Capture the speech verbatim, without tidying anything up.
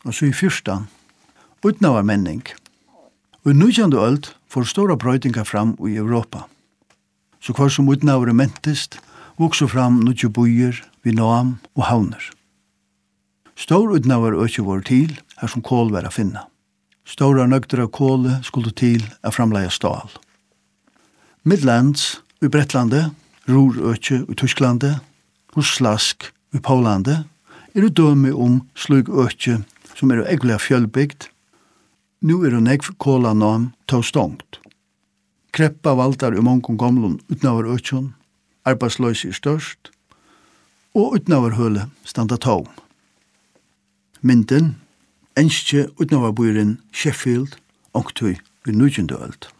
og så i fyrstan, utnavar menning. Og i nujande öld får stora brøydingar fram i Europa. Så hver som utnavar mentist, vokser fram nudje bøyer, vid nam og havner. Stor utnavar økje vår til, her som kål var a finna. Stora nøgder av kåle skulle til a framleia stål. Midlands, i Brettlande, Rurøkje i Tysklande, Ruslask i Polande, er det døme om slug økje som er egentlig fjølbygd. Nå er det nekv kålanam ta stångt. Kreppa valtar i mongon gamlun utnavar økjon, arbeidsløys er størst, og utnavar høle standa tom. Mynden, enskje utnavar bøyren Sheffield, ongtøy i nujende øld.